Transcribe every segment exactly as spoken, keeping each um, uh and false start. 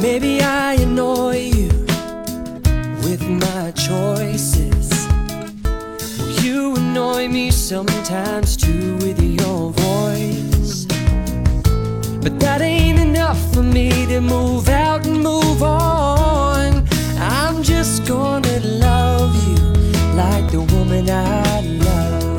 Maybe I annoy you with my choices. You annoy me sometimes too with your voice. But that ain't enough for me to move out and move on. I'm just gonna love you like the woman I love.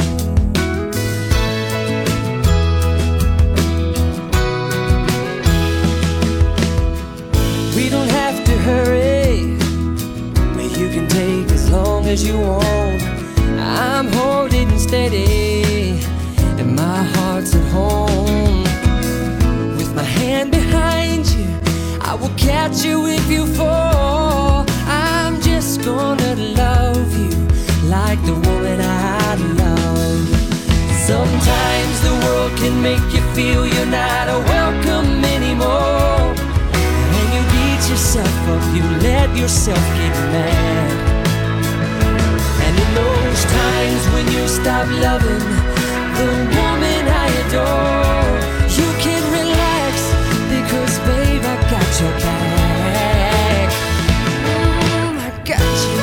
We don't have to hurry, but you can take as long as you want. I'm holding steady and my heart's at home. With my hand behind you, I will catch you if you fall. I'm just gonna love you like the woman I love. Sometimes the world can make you feel you're not welcome anymore, and you beat yourself up, you let yourself get mad. And in those times when you stop loving the woman I adore, you can relax because babe, I got your back. mm, I got you.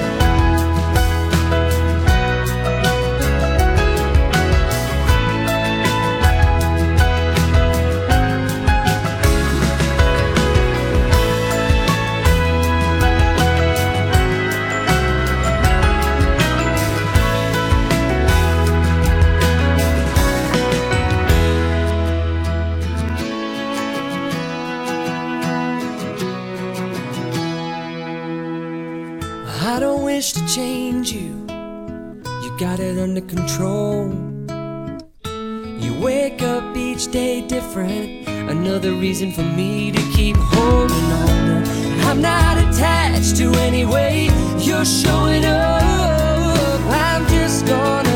I don't wish to change you, you got it under control. You wake up each day different, another reason for me to keep holding on. I'm not attached to any way you're showing up, I'm just gonna